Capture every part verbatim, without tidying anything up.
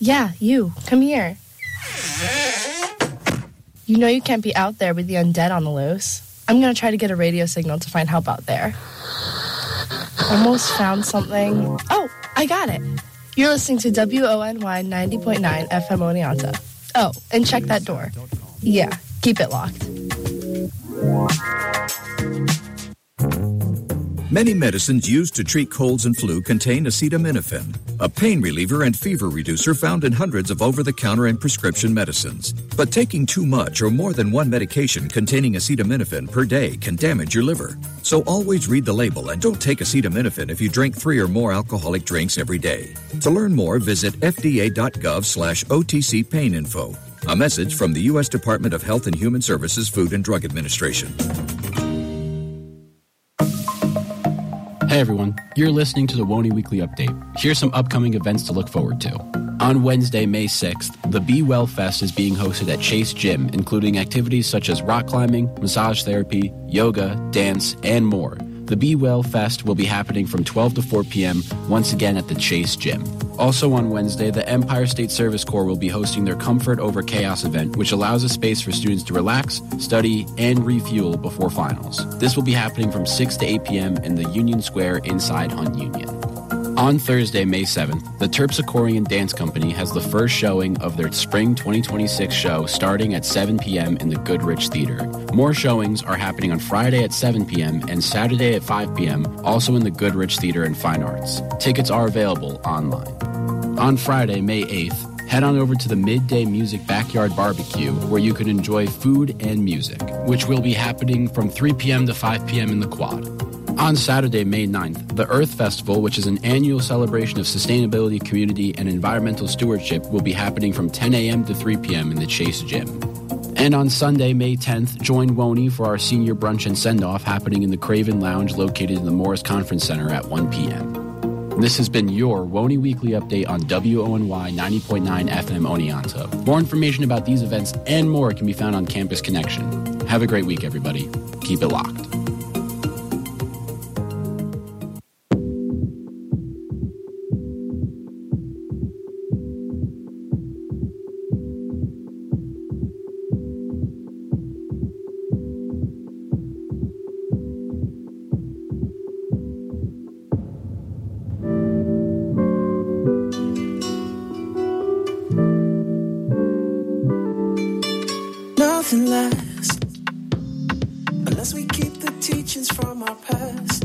Yeah, you. Come here. You know you can't be out there with the undead on the loose. I'm going to try to get a radio signal to find help out there. Almost found something. Oh, I got it. You're listening to W O N Y ninety point nine F M Oneonta. Oh, and check that door. Yeah, keep it locked. Many medicines used to treat colds and flu contain acetaminophen, a pain reliever and fever reducer found in hundreds of over-the-counter and prescription medicines. But taking too much or more than one medication containing acetaminophen per day can damage your liver. So always read the label and don't take acetaminophen if you drink three or more alcoholic drinks every day. To learn more, visit fda.gov slash OTC pain info. A message from the U S Department of Health and Human Services Food and Drug Administration. Hey everyone, you're listening to the W O N Y Weekly Update. Here's some upcoming events to look forward to. On Wednesday, May sixth, the Be Well Fest is being hosted at Chase Gym, including activities such as rock climbing, massage therapy, yoga, dance, and more. The Be Well Fest will be happening from twelve to four p.m. once again at the Chase Gym. Also on Wednesday, the Empire State Service Corps will be hosting their Comfort Over Chaos event, which allows a space for students to relax, study, and refuel before finals. This will be happening from six to eight p.m. in the Union Square inside Hunt Union. On Thursday, May seventh, the Terpsichorean Dance Company has the first showing of their Spring twenty twenty-six show starting at seven p.m. in the Goodrich Theater. More showings are happening on Friday at seven p.m. and Saturday at five p.m., also in the Goodrich Theater and Fine Arts. Tickets are available online. On Friday, May eighth, head on over to the Midday Music Backyard Barbecue, where you can enjoy food and music, which will be happening from three p.m. to five p.m. in the Quad. On Saturday, May ninth, the Earth Festival, which is an annual celebration of sustainability, community, and environmental stewardship, will be happening from ten a.m. to three p.m. in the Chase Gym. And on Sunday, May tenth, join W O N Y for our senior brunch and send-off happening in the Craven Lounge located in the Morris Conference Center at one p.m. This has been your W O N Y Weekly Update on W O N Y ninety point nine F M Oneonta. More information about these events and more can be found on Campus Connection. Have a great week, everybody. Keep it locked. Nothing lasts unless we keep the teachings from our past.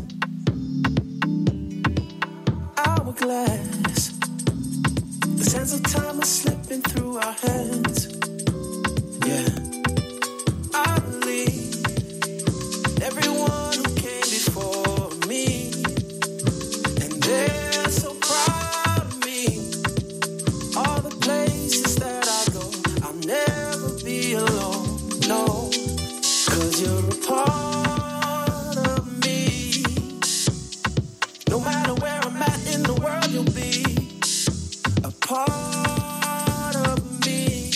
Hourglass, the sands of time are slipping through our hands. Yeah, I believe everyone who came before me, and they're so proud of me. All the places that I go, I'll never be alone. No, 'cause you're a part of me. No matter where I'm at in the world, you'll be a part of me.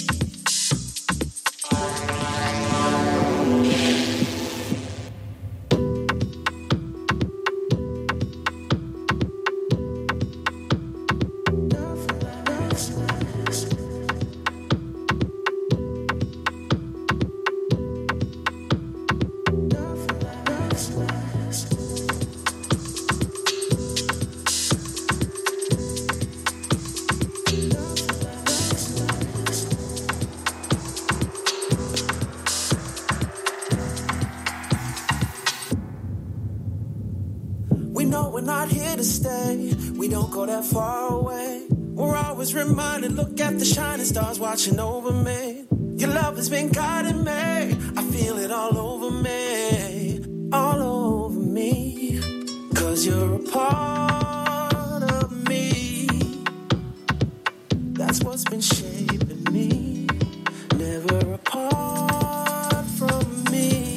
We know we're not here to stay. We don't go that far away. We're always reminded, look at the shining stars watching over me. Your love has been guiding me. I feel it all over me, all over me. 'Cause you're a part of me. That's what's been shaping me. Never apart from me.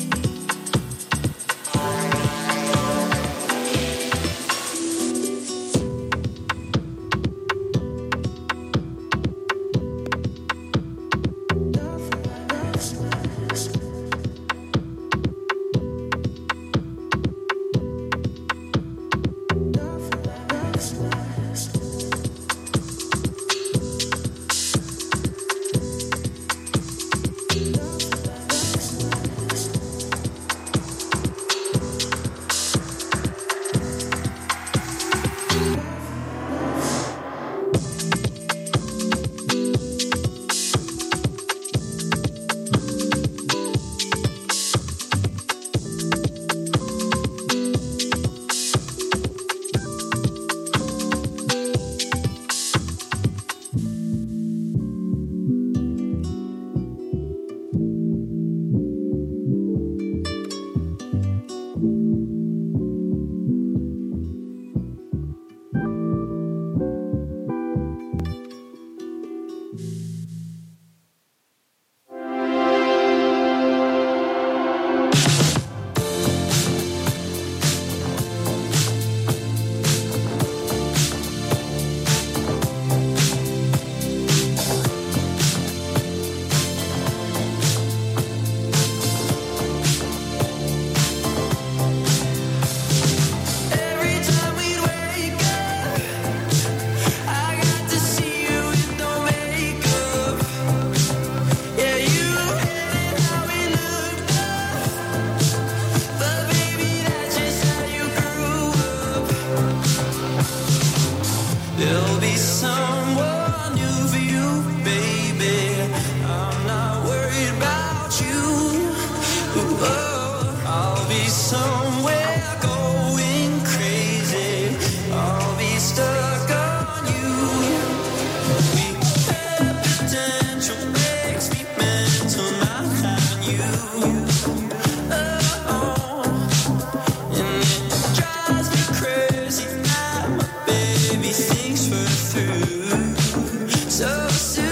Oh, I'll be somewhere going crazy. I'll be stuck on you. We have potential makes me mental not having you. Oh, and it drives me crazy that my baby thinks we're through so soon.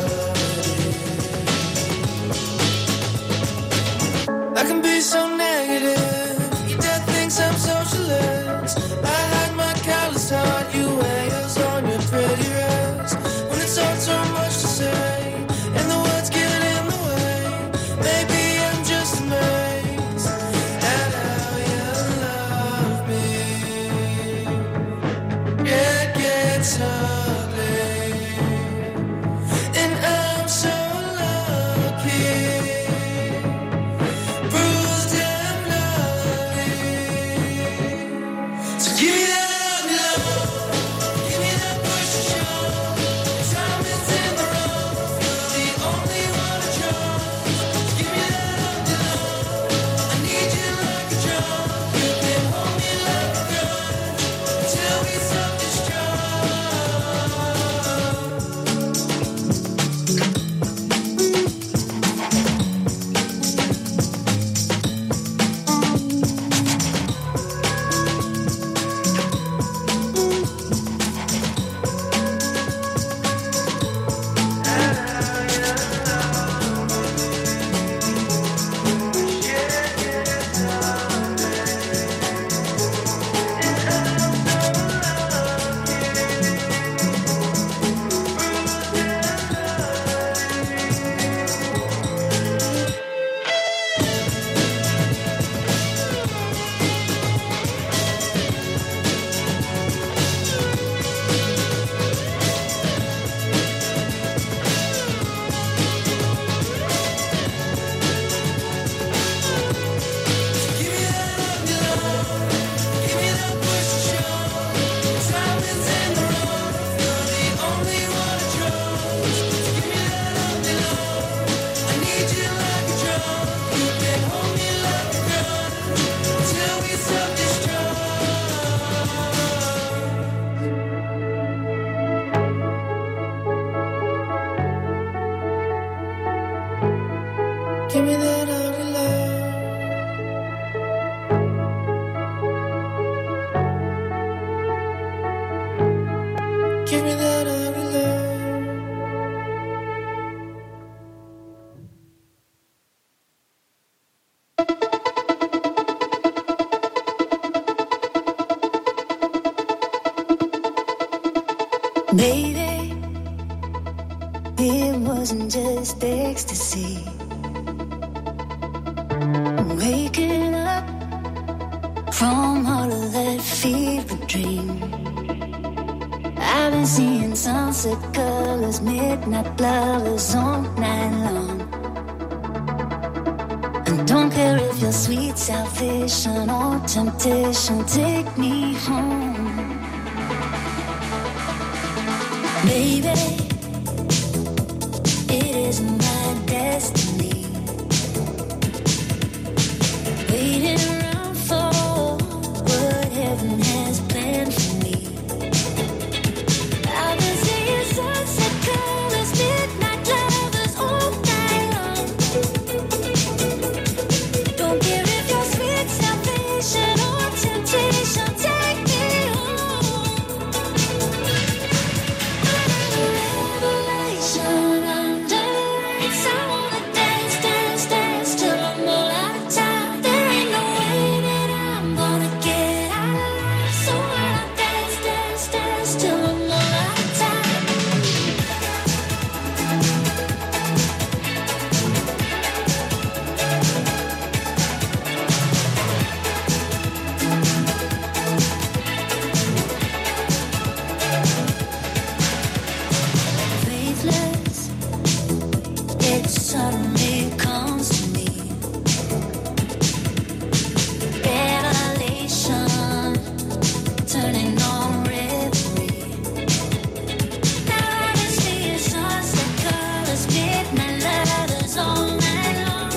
I can be so negative. Give me that ugly love. Baby, it wasn't just ecstasy. Waking up from all of that fever dream. I've been seeing sunset colors, midnight lovers all night long. And don't care if you're sweet salvation or temptation, take me home. Baby, it is my destiny. Waiting around for what heaven has planned for me. I've been seeing sunset colors, midnight lovers all night long. Don't care if you're sweet salvation or temptation, take me home. Revelation under lights, I wanna dance, dance, dance till I'm all out of time. There ain't no way that I'm gonna get out alive, so I'll dance, dance, dance till I'm all out of time. Faithless, it suddenly comes to me. Revelation, turning on reverie. Now I can see sunset colors, midnight lovers all night long.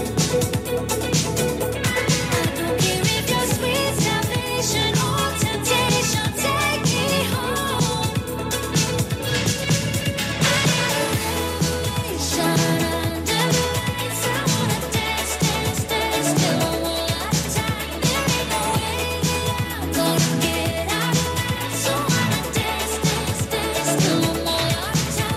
I don't care if you're sweet salvation or temptation, take me home. Revelation under the lights, I wanna dance, dance, dance till I'm all out of time. There ain't no way that I'm gonna get out alive, so I'll dance, dance, dance till I'm all out of time.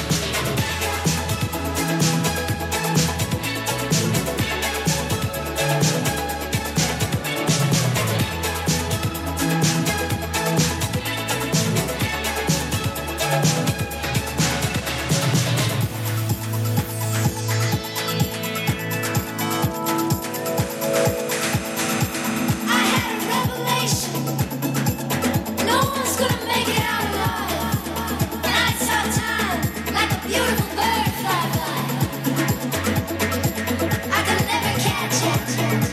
I had a revelation. No one's gonna make it out alive. And I saw time like a beautiful bird fly by. I could never catch it,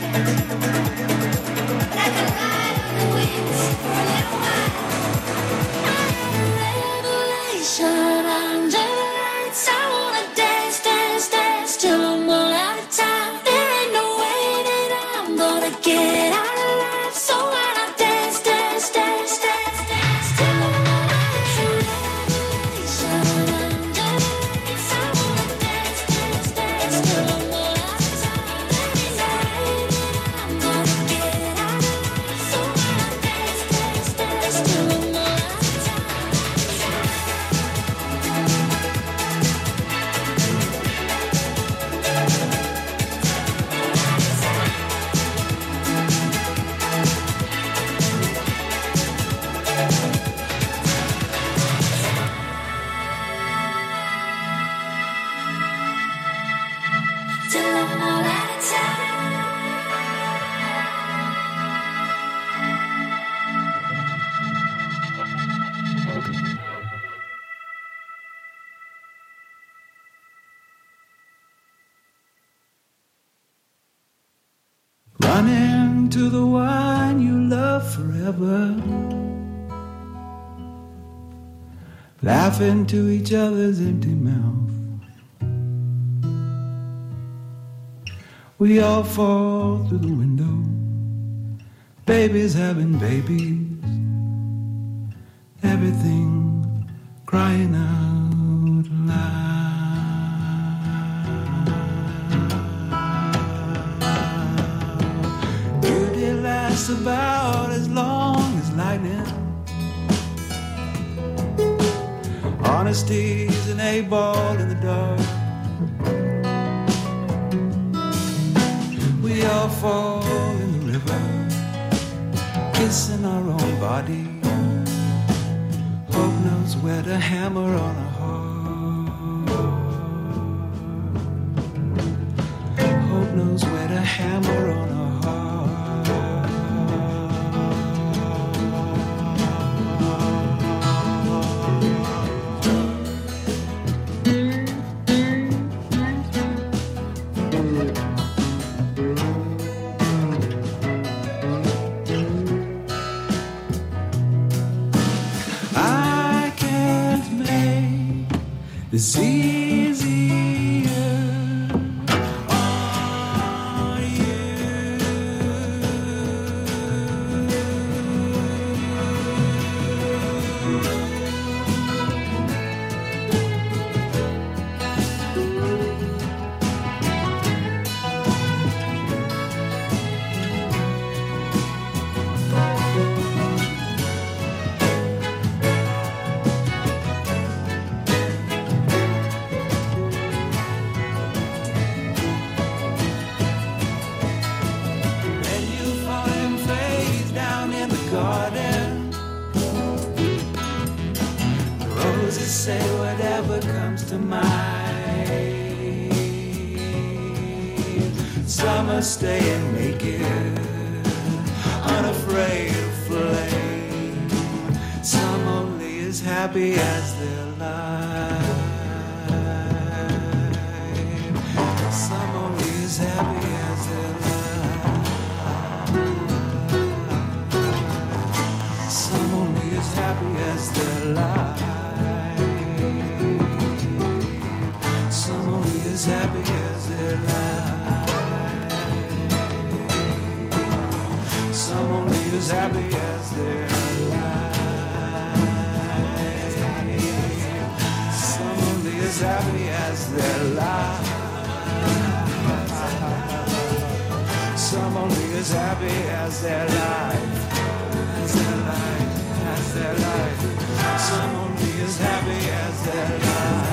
but I could ride on the wings for a little while. I had a revelation under the lights. I wanna dance, dance, dance till I'm all out of time. There ain't no way that I'm gonna get out alive, so I'll dance, dance, dance, dance, dance till I'm all out of time. Revelation under the lights. I wanna dance, dance, dance till I'm all out of time. There ain't no way that I'm gonna get out alive, so I'll dance, dance, dance till I'm all out of time. Till I'm all out of time. Running to the one you love forever. Laughing to each other's empty mouth. We all fall through the window. Babies having babies. Everything crying out loud. Beauty lasts about as long as lightning. Honesty's an A-ball in the dark. We all fall in the river, kissing our own body. Hope knows where to hammer on a heart. Hope knows where to hammer on a heart. It's easier on you. Say whatever comes to mind. Some are staying naked, unafraid of flame. Some only as happy as their life. Some only as happy as their life. Some only as happy as their life. As happy as their life. Some only as happy as their life. Some only as happy as their life. Some only as happy as their life. As their life, as their life. Some only as happy as their life.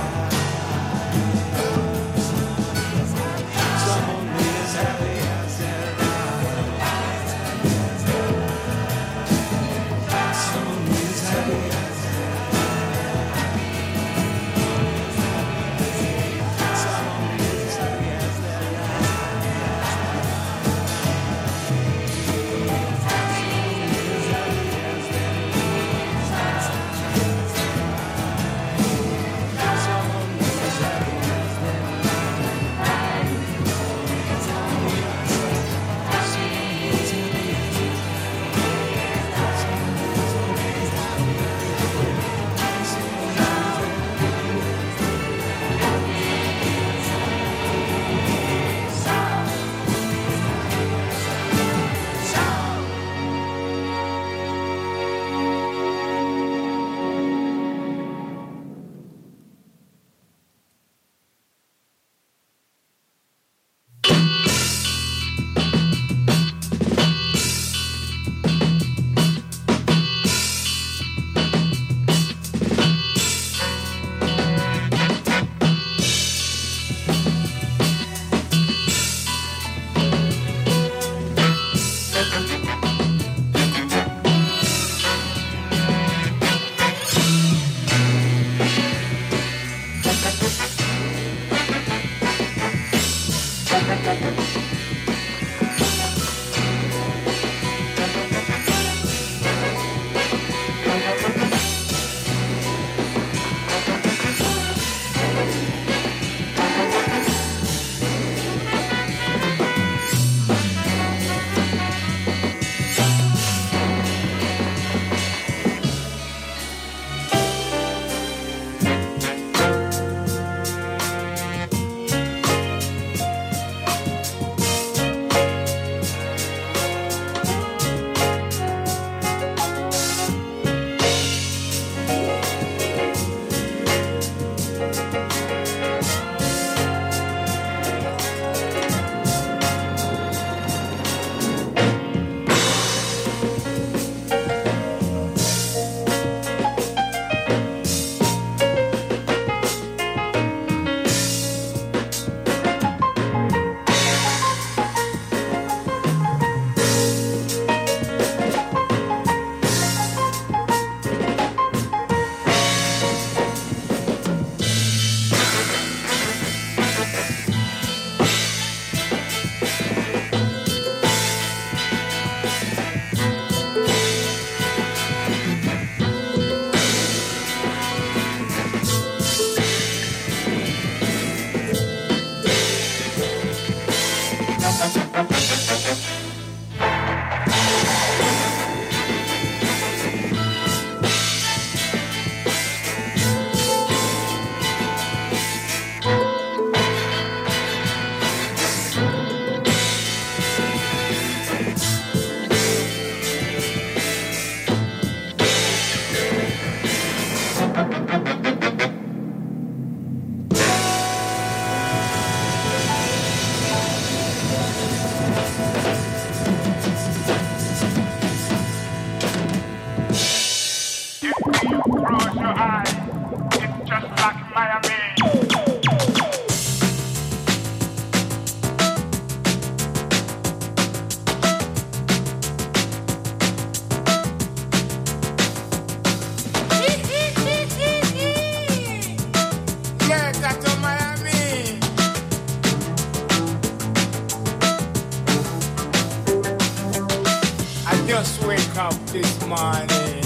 morning,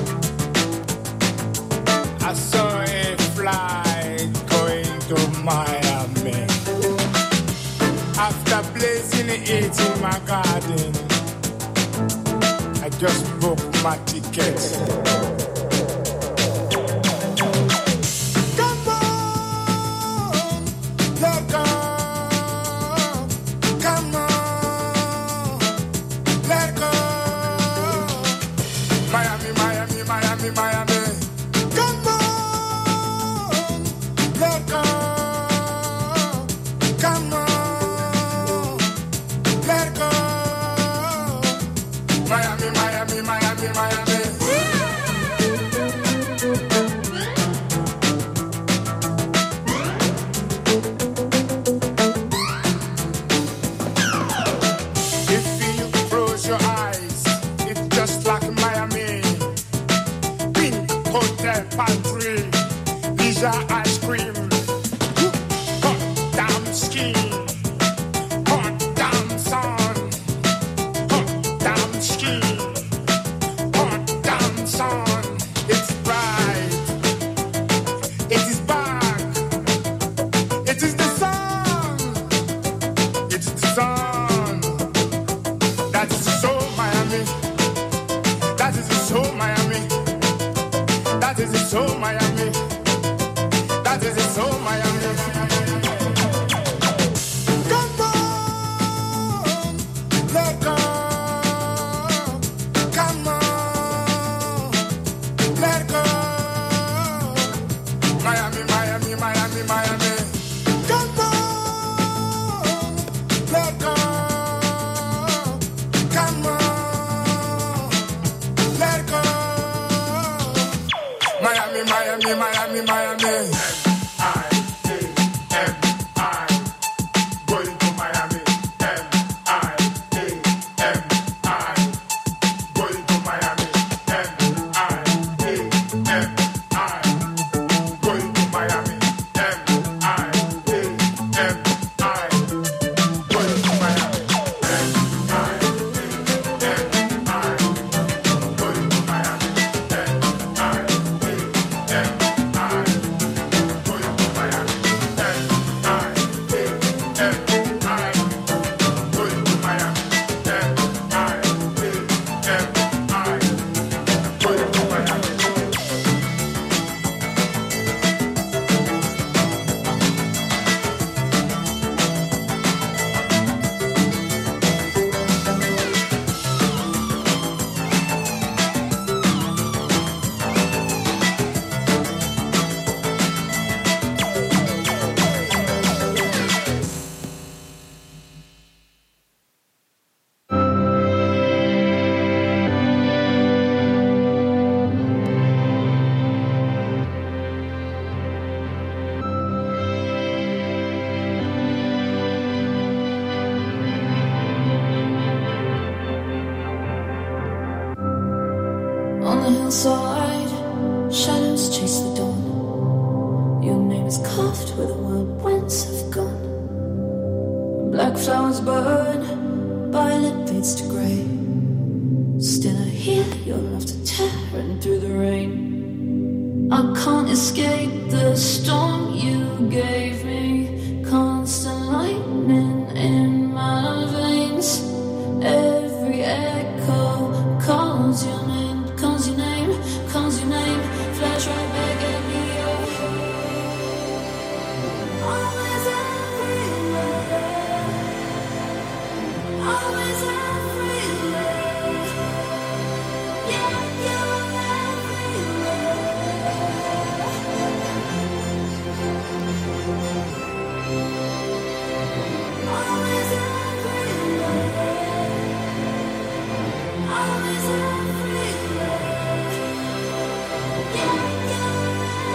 I saw a flight going to Miami. After blazing it in my garden, I just booked my ticket. Come on, let go. Come on, let go. Miami, Miami, Miami, Miami. Come on, let go. Come on, let go. Miami, Miami, Miami, Miami. If you close your eyes, it's just like Miami. Pink hotel pantry, Lisa ice cream, hot damn skin, hot damn sun, hot damn skin, hot damn sun. It's bright, it is back, it is the sun, it's the sun. That is so Miami, that is so Miami, that is so Miami, that is so Miami. Come on, let go. Come on, let go. Miami, Miami, Miami, Miami. Come on, let go. Come on, let go. Miami, Miami, Miami, Miami. M I A M I. Going to Miami. M I A M I. Going to Miami. M I A M I. Going to Miami. M I A M I. Going to Miami. M I A M I. Going to Miami. M I A M I. Going to Miami. hillside, shadows chase the dawn. Your name is carved where the word whence have gone. Black flowers burn, violet fades to grey. Still I hear your laughter tearing through the rain. I can't escape the storm you gave me. Constant lightning in my veins. Every echo calls your name, calls your name, calls your name. Flash right back at me. Always everywhere. Always everywhere. Yeah, you're everywhere. Always everywhere. Always everywhere. Yeah, you're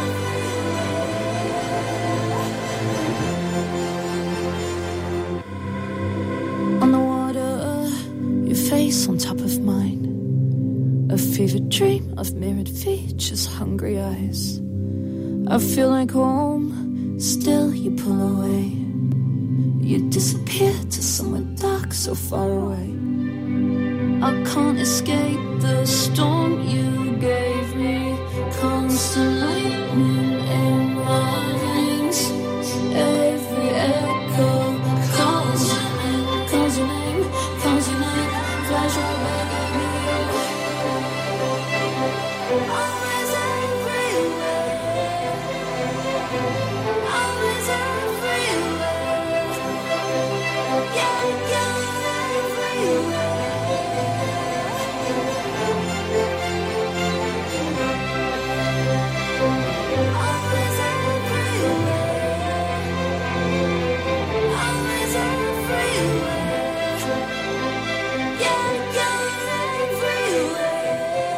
everywhere. On the water, your face on top of mine. A fevered dream of mirrored features, hungry eyes. I feel like home, still you pull away. You disappear to somewhere dark, so far away. I can't escape the storm you gave me. Constant lightning in my veins. Every echo calls your name, calls your name, calls your name. Flash right back at me. Always everywhere. Always everywhere. Yeah, you're everywhere. Always everywhere. Always everywhere. Yeah, you're everywhere.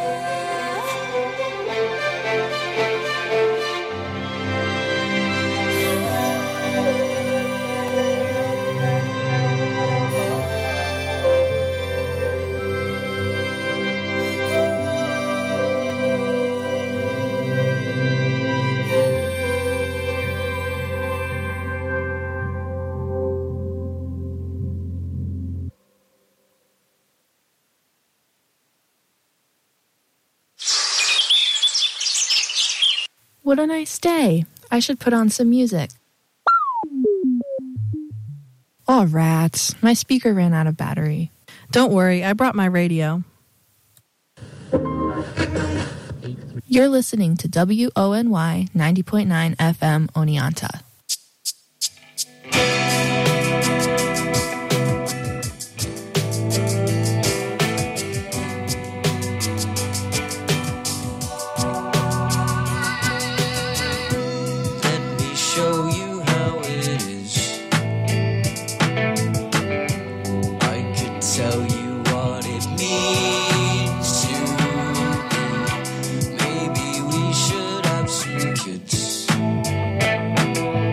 What a nice day. I should put on some music. Oh, rats. My speaker ran out of battery. Don't worry, I brought my radio. You're listening to W O N Y ninety point nine F M Oneonta. Let me show you how it is. I could tell you what it means to me. Maybe we should have some kids.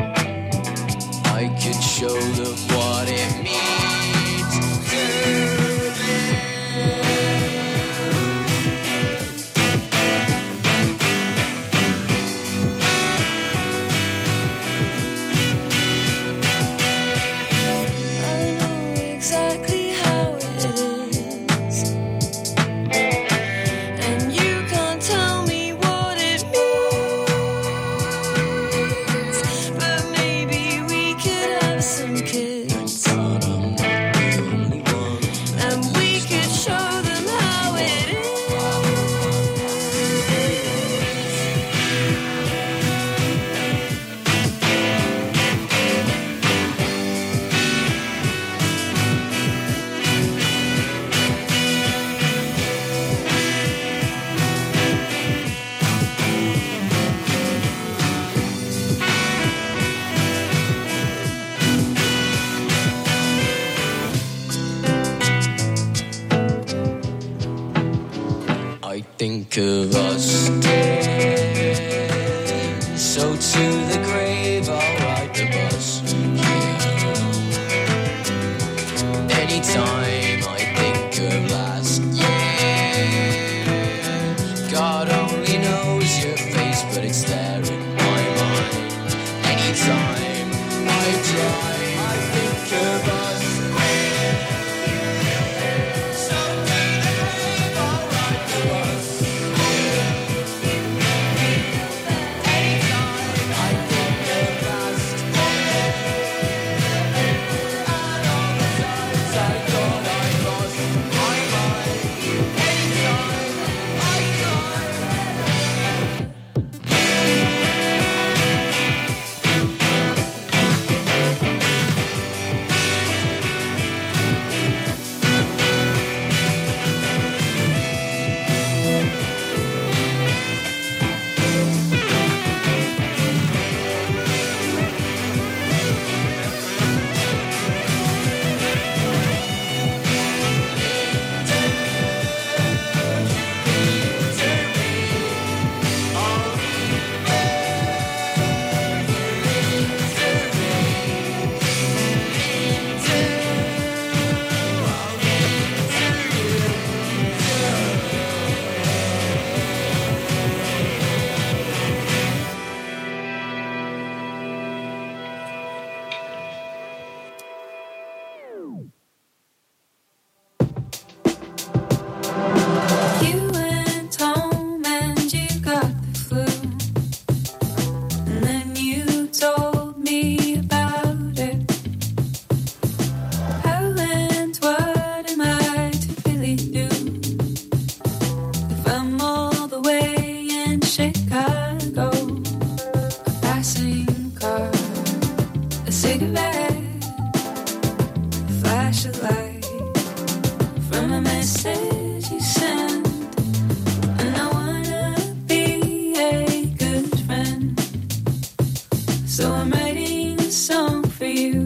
Chicago, a passing car, a cigarette, a flash of light from a message you sent. And I wanna be a good friend, so I'm writing a song for you.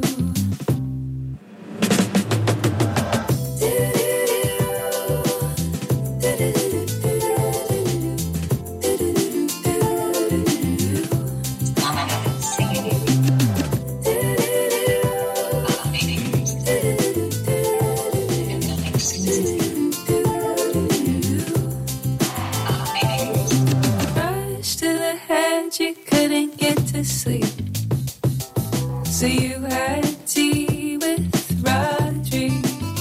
You couldn't get to sleep, so you had tea with Rodri.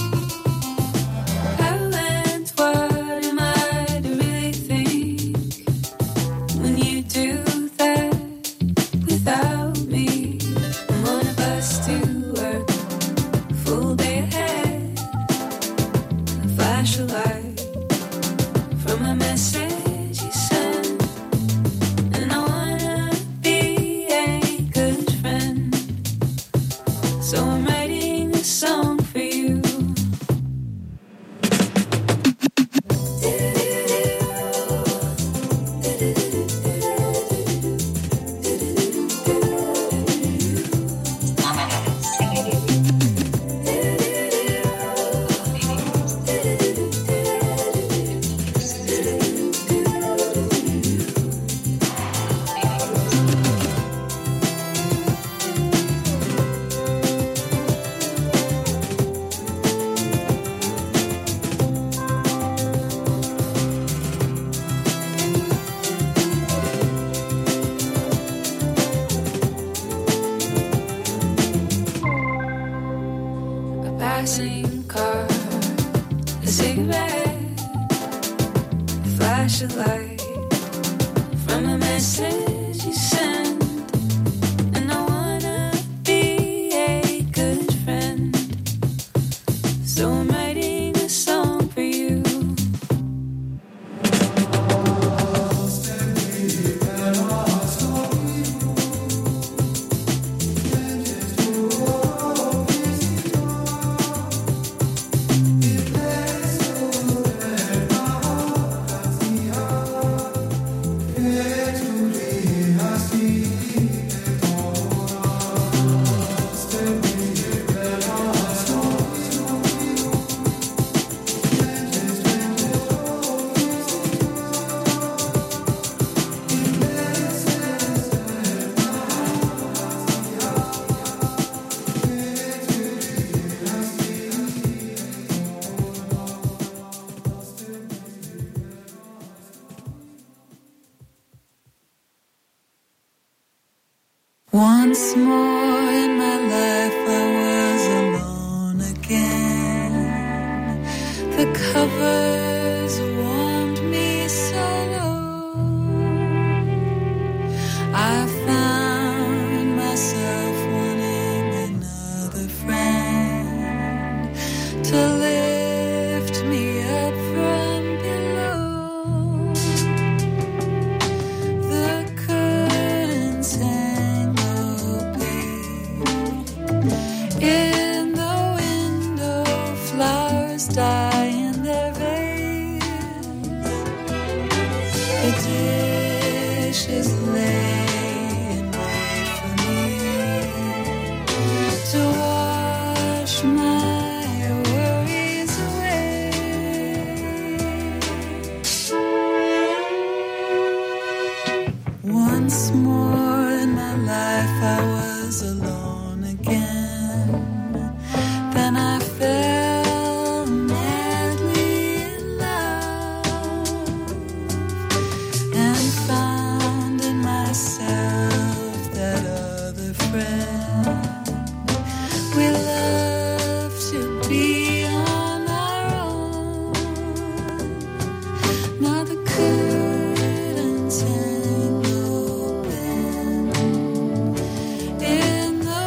How and what am I to really think when you do that without me? I'm on a bus to work, full day ahead, a flash of light from a message you sent. And I so I'm writing a song for you. Passing car, a cigarette, a flash of light from a message you sent. And I wanna be a good friend, so I'm writing a song for you. Once more in my life I was alone again. The covers warmed me so low. I found myself wanting another friend to lift me up from below. The curtains hang in the window, flowers die in their vase. The dishes lay and wait for me to wash my worries away. Once more in my life I was alone again. Then I fell madly in love and found in myself that other friend. We love to be on our own. Now the curtains hang open in the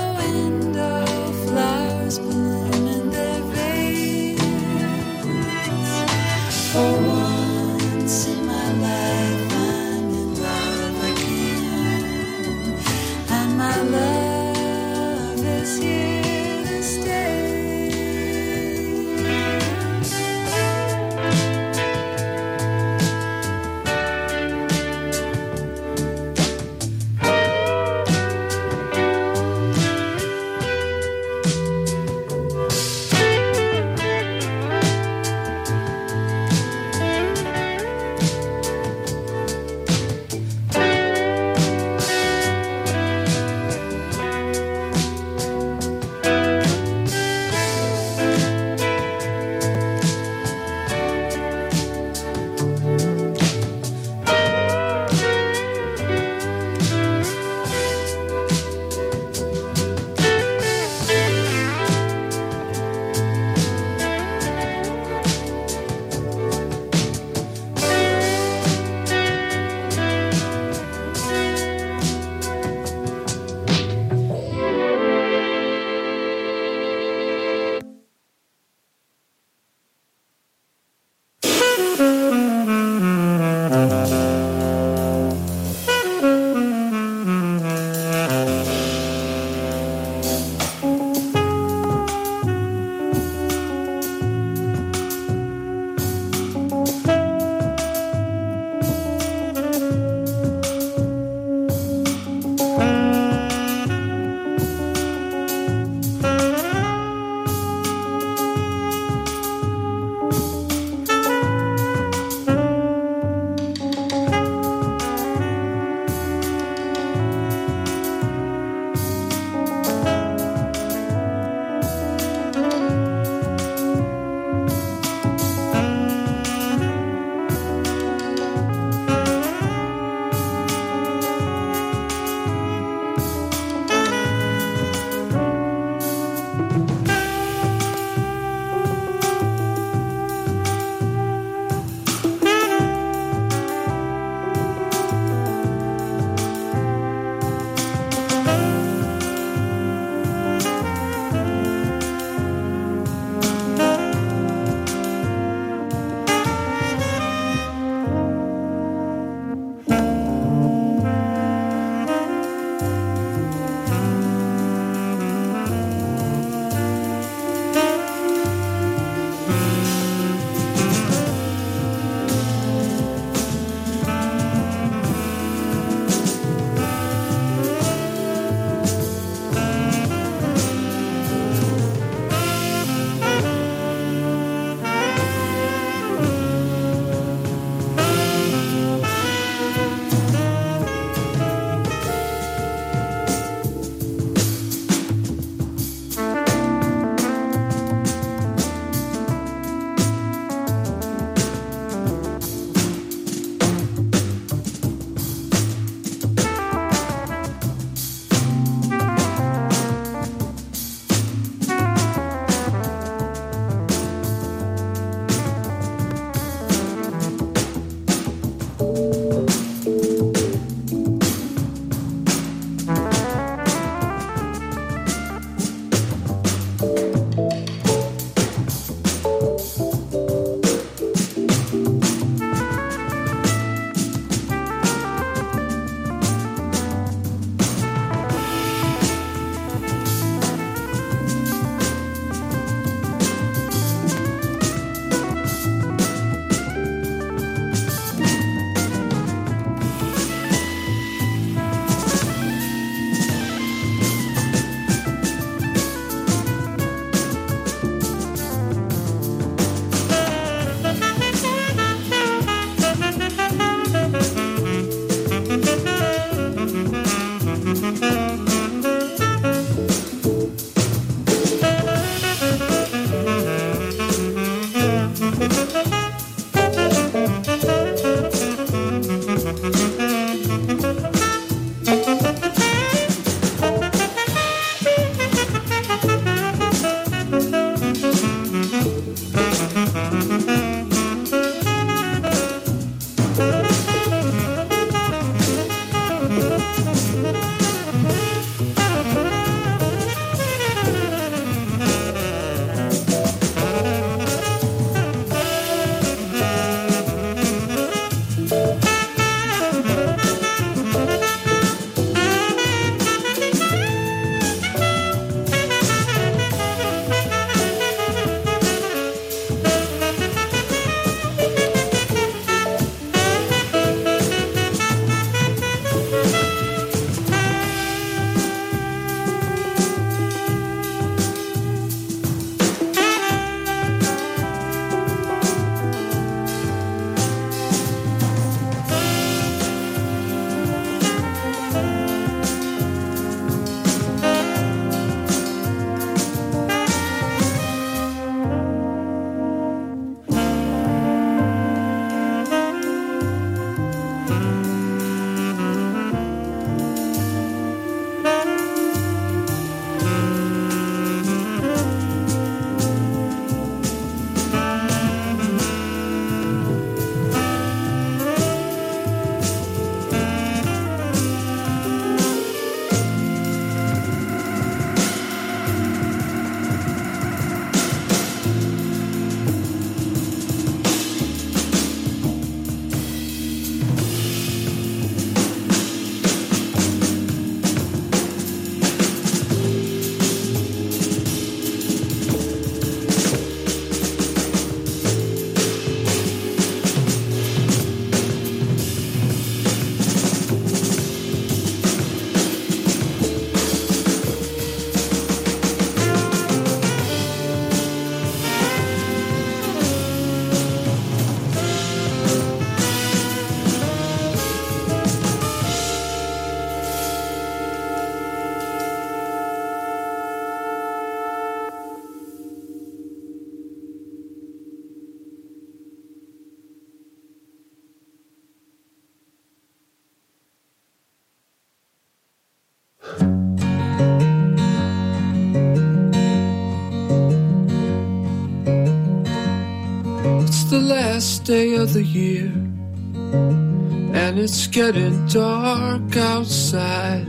last day of the year, and it's getting dark outside.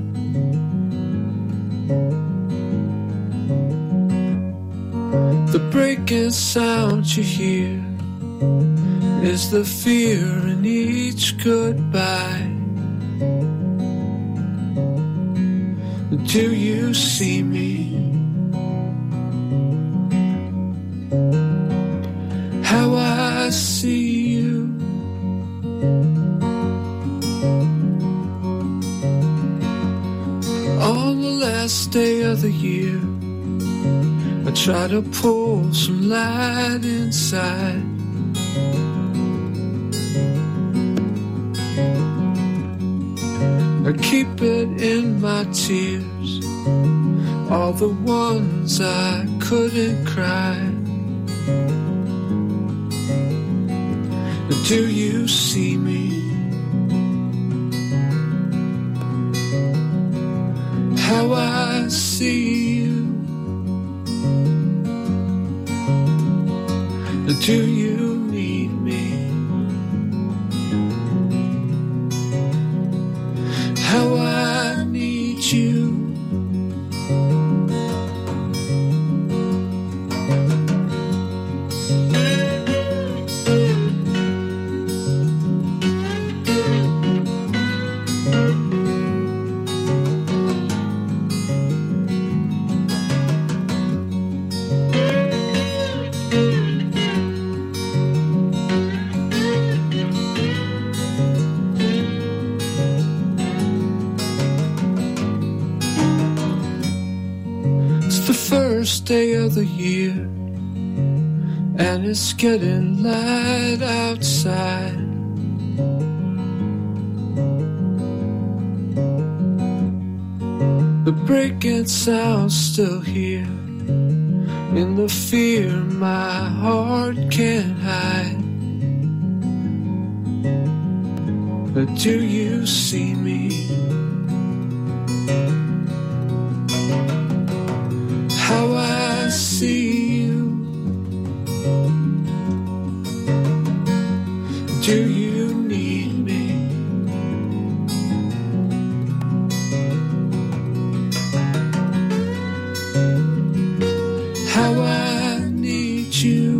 The breaking sound you hear is the fear in each goodbye. Do you see me? How I see you. On the last day of the year, I try to pull some light inside. I keep it in my tears, all the ones I couldn't cry. Do you see me? How I see you. Do you need me? How I need you. First day of the year, and it's getting light outside. The breaking sound's still here, in the fear my heart can't hide. But do you see me? How I see you. Do you need me? How I need you.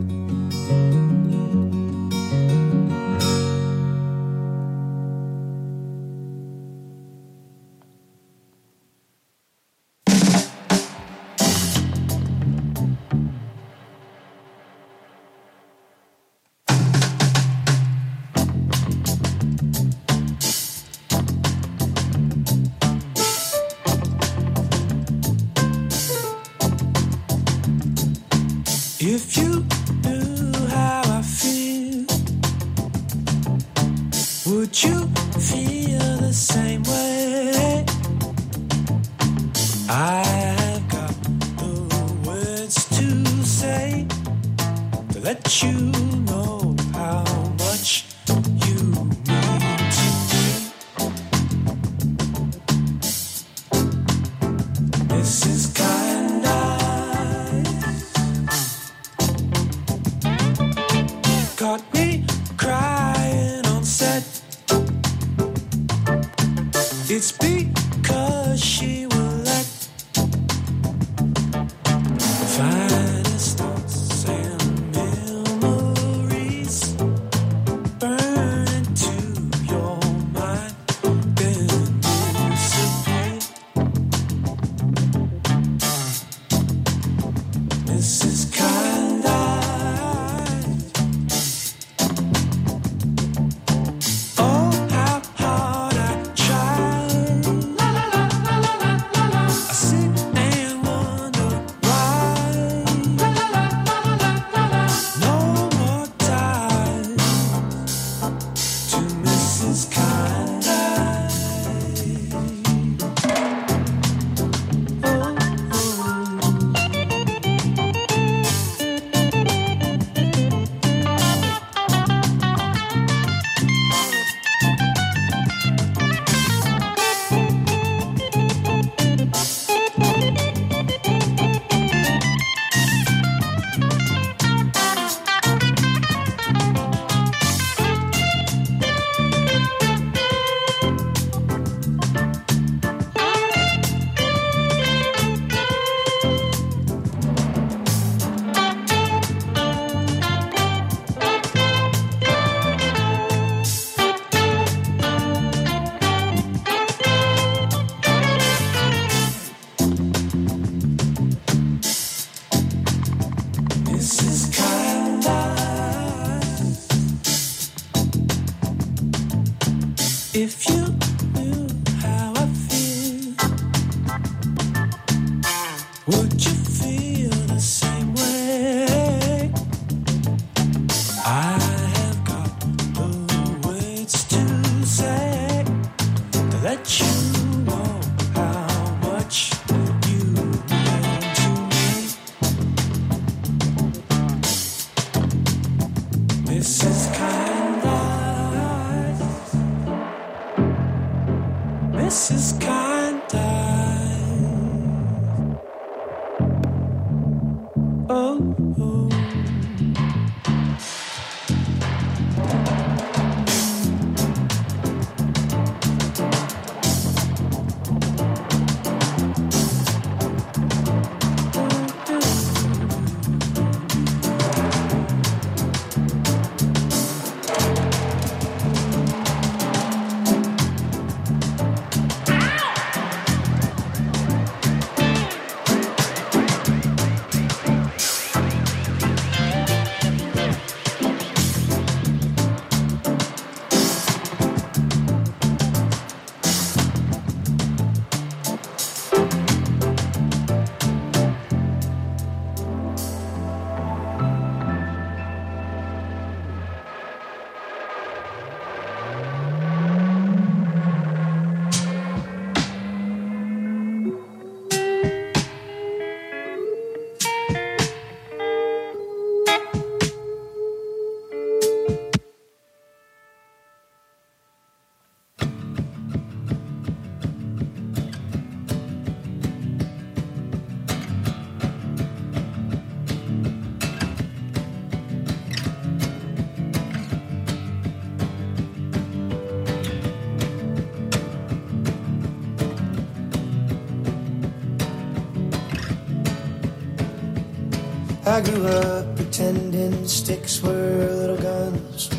If you knew how I feel, would you feel the same way? I have got the words to say to let you know how much you mean to me. This is kinda caught me crying on set. It's because she will let finest thoughts and memories burn into your mind, then disappear. This is kinda oh, how hard I try. La, la, la, la, la, la. If you knew how I feel, would you feel the same way? I have got the words to say to let you know how much you mean to me. This is kind of This is kind of oh, oh. I grew up pretending sticks were little guns.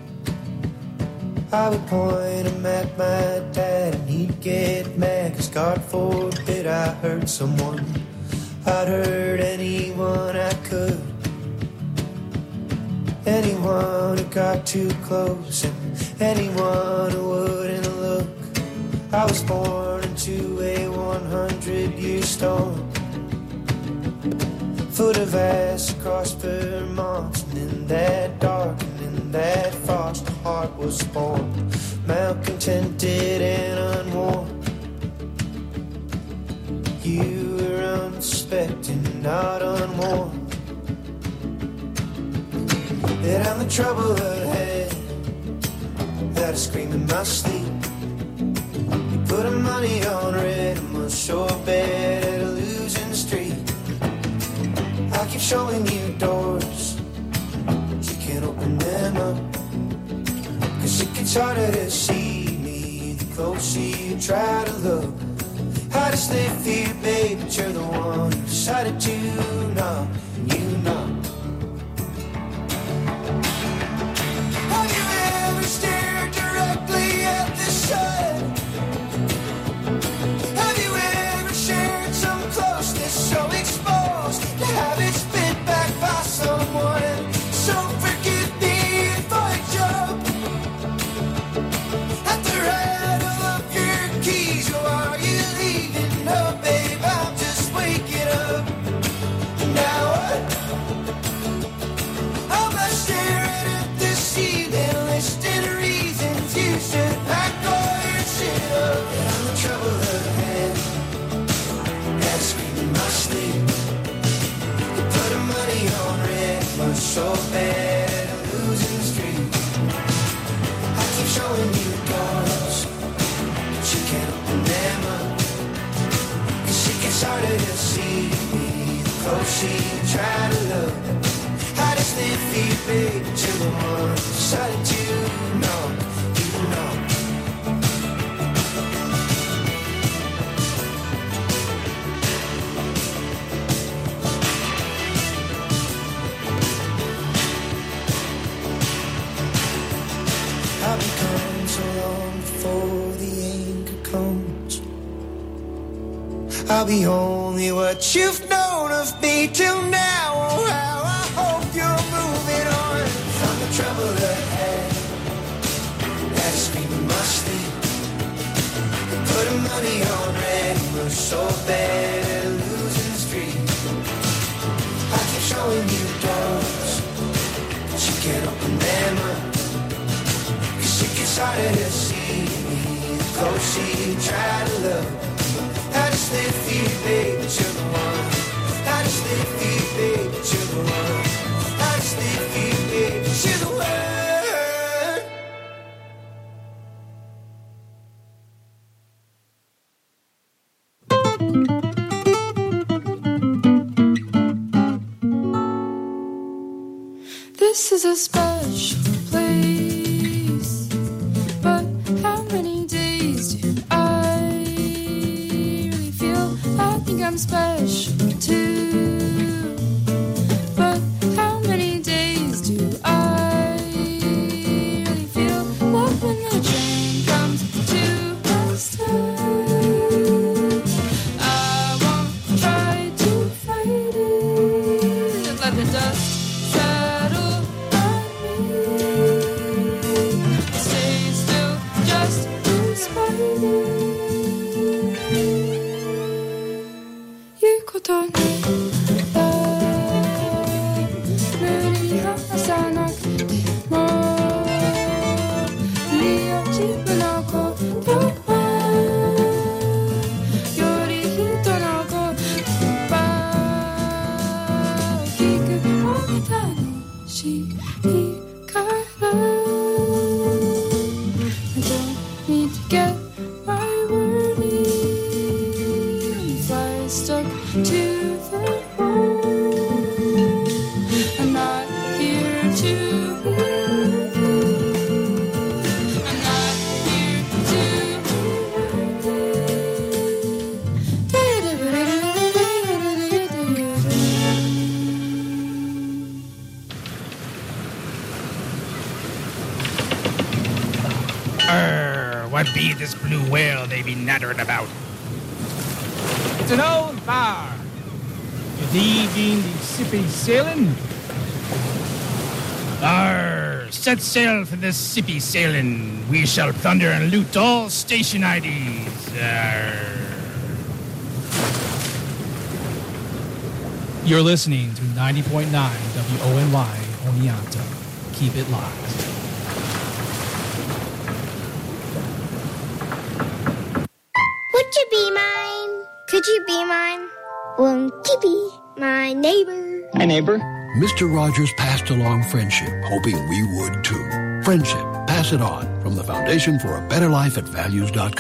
I would point them at my dad and he'd get mad, 'cause God forbid I hurt someone. I'd hurt anyone I could, anyone who got too close and anyone who wouldn't look. I was born into a hundred year storm, foot of ass across Vermont, and in that dark and in that foster heart was born, malcontented and unworn. You were unsuspecting, not unwarned, that I'm the trouble ahead, that I scream in my sleep. You put a money on red, I'm a sure bet at a losing streak. I keep showing you doors, but you can't open them up, 'cause it gets harder to see me the closer you try to look. I just live fear, babe, but you're the one who decided to knock, and you know. Have you ever stared directly at the sun? Have you ever shared some closeness so exposed to have it spit back by someone? So forgive me if I jump at the rattle of your keys. Or are you leaving? No, babe, I'm just waking up. Now what? I'm not staring at the ceiling, listing reasons you should pack all your shit up. I'm the trouble ahead, that's screaming my sleep. You put the money on red, but so bad I'm losing street. I keep showing you doors, but you can't open them up, 'cause it gets harder to see me the closer you try to look. I just live fear, babe, but you're the one who decided to know, you know. I've become so long before the anger comes. I'll be only what you've known of me till now. Oh, how I hope you're moving on from the trouble ahead, that's screaming my sleep. money on red, we're so bad at losing street. I keep showing you doors, but you can't open them up. Cause you get started to see me, the close you try to love. I just live for you, babe, but you're the one. I just live for you, babe, but you're the one. I just live for you, babe, but you're the one. This is a special place, but how many days do I really feel? I think I'm special too, but how many days do I really feel? Like when the train comes to a stop, I won't try to fight it. Let the dust settle on me. Stay still just in spite it. 言うことに無理に話さなくてもいいよ自分のことはより人の言葉を聞く方が楽しいから I don't need to get my word in. Fly stuck to the wall. I'm not here to be with you. I'm not here to be Err, what be this blue whale they be nattering about? It's an old bar. You been the sippy sailing? Arr, set sail for this sippy sailing. We shall plunder and loot all station I Ds. Arr. You're listening to ninety point nine W O N Y Oneonta. Keep it locked. Would you be mine? Could you be mine? Won't you be my neighbor? Hi, neighbor. Mister Rogers passed along friendship, hoping we would too. Friendship, pass it on, from the Foundation for a Better Life at values dot com.